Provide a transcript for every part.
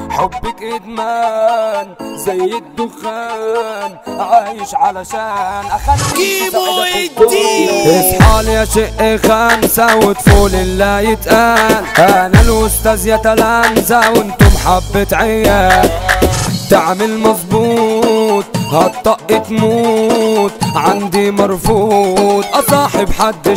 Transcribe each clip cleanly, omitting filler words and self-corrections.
حبك ادمان زي الدخان، عايش علشان اخليك اصحى يا شق خمسة وطفول اللي يتقال. انا الاستاذ يا تلامذة وانتم حبة عيال. تعمل مظبوط هالطق تموت، عندي مرفوض اصاحب حد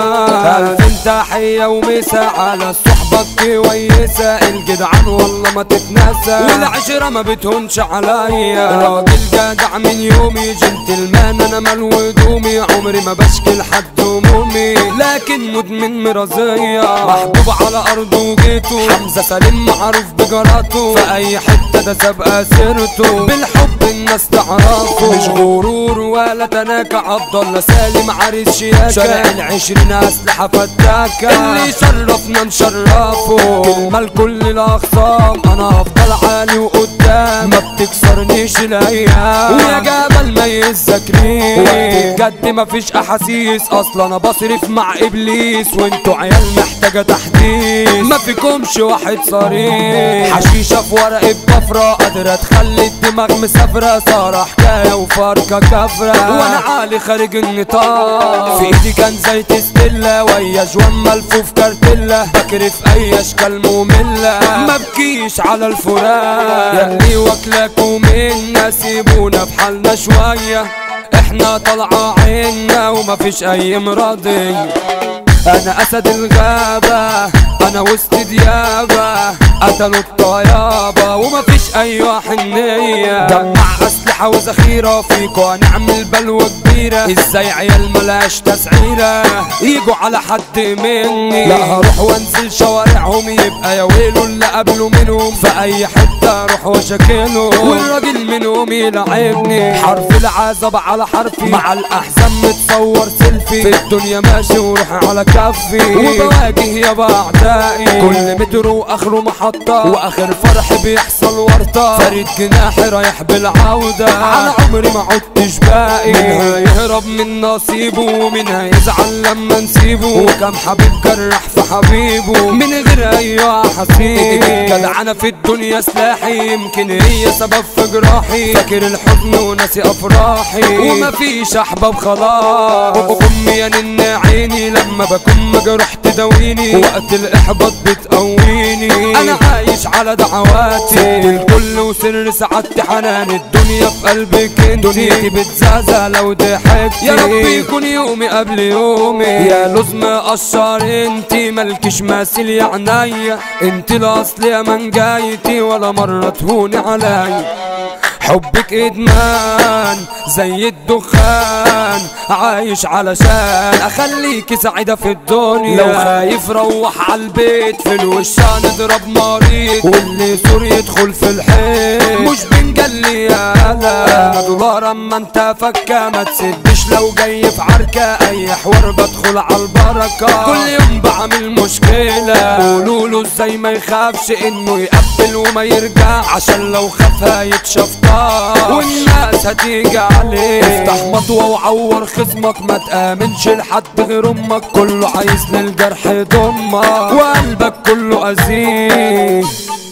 شمال. الف تحية ومسا على الصحبة كويسة، الجدعان والله ما تتنسى والعشرة ما بتهونش عليا. راجل جدع من يومي جنتلمان، انا مال هدومي عمري ما بشكي لحد همومي، لكن مدمن مرضية محبوب على ارضه وجيته. حمزة سليم معروف بجراته، في اي حتة ده سابقة سيرته، بالحب الناس تعرفه، مش غرور ولا تناكة. عبد الله سالم عريس شياكة، شارع العشرين اسلحة فتاكة، اللي شرفنا نشرفه. كلمة لكل الاخصام، انا هفضل عالي وقدام، ما بتكسرنيش الايام، ويا جبل ما يذكرنيش. وقت الجد مفيش احاسيس، اصلا انا بصرف مع ابليس، وانتوا عيال محتاجة تحديث، ما فيكمش واحد صريح. حشيشة في ورقة بفرة قادرة تخلي الدماغ مسافرة، صار حكاية وفاركة كفرة، وانا عالي خارج النطاق. في ايدي كان زيت ستيلا ويا جوان ملفوف كارتيلا، بكري في اي اشكال مملة، ما بكيش على الفراق. ياللي واكلاكوا منا سيبونا في حالنا شوية، احنا طالعة عنا ومفيش اي مرضي. انا اسد الغابة، انا وسط ديابة، قتلوا الطيابة ومفيش اي حنية. جمع اسلحة وذخيرة فيكوا هنعمل بلوة كبيرة، ازاي عيال ملاش تسعيرة يجوا على حد مني؟ لا هروح وانزل شوارعهم، يبقى يا ويلو اللي قبله منهم، في اي حتة اروح وشكله والراجل منهم يلعبني. حرف العذاب على حرفي، مع الاحزان متصور سيلفي، في الدنيا ماشي وروح على كفي، وبواجه يابا اعدائي، كل متر واخره محطة، واخر فرح بيحصل ورطة، فريد جناحي رايح بالعودة، على عمري ما عدتش باقي. منها يهرب من نصيبه، ومنها يزعل لما نسيبه، وكم حبيب جرح في حبيبه من غير اي احاسيس. جدعانة في الدنيا سلاحي، يمكن هي سبب في جراحي، فاكر الحزن وناسي افراحي، ومفيش احباب خلاص. امي يا نن عيني لما بكون مجروح تداويني، وقت الاحباط بتقويني، انا عايش على دعواتي الكل وسر سعادتي. حنان الدنيا في قلبك انتي، دنيتي بتزازى لو ضحكتي، يا رب يكون يومي قبل يومي. يا لوز مقشر انتي مالكش مثيل يا عينيا، انتي الاصل يا من جايتي، ولا مرة تهوني عليا. حبك ادمان زي الدخان، عايش علشان اخليكي سعيدة في الدنيا. لو خايف روح عالبيت، في الوش هنضرب مريض، واللي يصور يدخل في الحيط، مش بنجلي يالا دولار اما انت فكة. ما تسدش لو جاي في عركة، اي حوار بدخل عالبركة، كل يوم بعمل مشكلة. قولوله ازاي ما يخافش انه يقبل وما يرجع، عشان لو خافها يتشفطر والناس هتيجي عليه. افتح مطوة وعور خصمك، ما تآمنش لحد غير امك، كله عايز للجرح يضمك، وقلبك كله أذيه.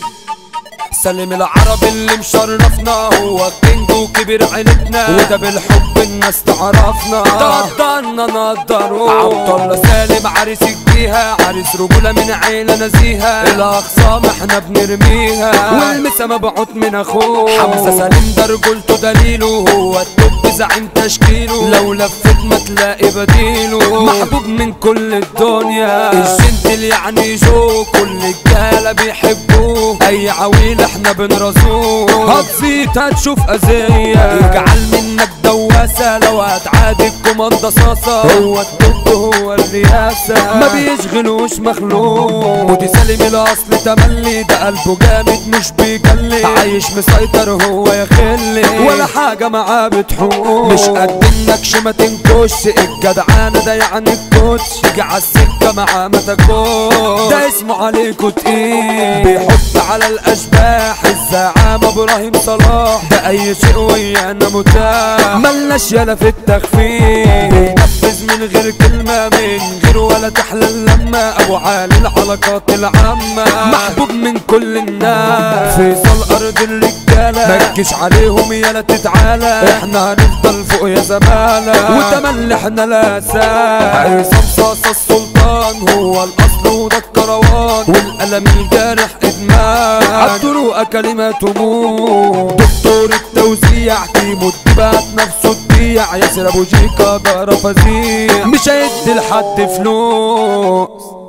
سالم العربي اللي مشرفنا، هو الكينج وكبير عيلتنا، وده بالحب الناس تعرفنا، قدرنا نقدره. عبد الله سالم عريس الجيهة، عريس رجولة من عيلة نزيهة، الاخصام احنا بنرميها، والمسا مبعوت من اخوه. حمزة سالم ده رجولته دليله، هو التوب زعيم تشكيله، لو لفت ما تلاقي بديله، محبوب من كل الدنيا. الجنتل يعني جو، كل الرجالة بيحبوه، اي عويل احنا بنرزوه، هتزيد هتشوف اذية، يجعل منك دواسة، لو هتعادي الكوماندا صاصة، هو الطب هو الرياسة، ما بيشغلوش مخلوق. ودي سالم الاصل تملي، ده قلبه جامد مش بيجلي، عايش مسيطر هو يا خلي، ولا حاجة معاه بتحوق، مش قد النكش ما تنكش، الجدعانة ده يعني الكوتش، تيجي عالسكة معاه ما تاكلش، ده اسمه عليكوا تقيل، بيحط على الاشباح زعامة ابراهيم صلاح ده اي شيء ويانا متاح ملناش يالا في التخفيف بينفذ من غير كلمة من غير ولا تحلى اللمة ابو علي العلاقات العامة محبوب من كل الناس فيصل ارض الرجالة متجيش عليهم يالا تتعالى احنا هنفضل فوق يا زمالة وتملي احنا الاساس عصام صاصة السلطان هو الاصل وده الكروان والقلم الجارح ادمان عالطرق كلماته موت دكتور التوزيع كيمو الدبات نفسه تبيع ياسر ابو جيكا ده فظيع مش هيدي لحد فلوس